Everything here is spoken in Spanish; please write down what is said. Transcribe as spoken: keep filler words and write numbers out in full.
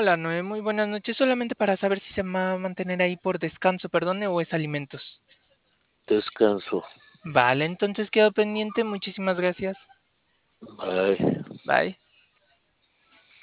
Hola, Noé, muy buenas noches. Solamente para saber si se va a mantener ahí por descanso, perdone, o es alimentos. Descanso. Vale, entonces quedo pendiente. Muchísimas gracias. Bye. Bye.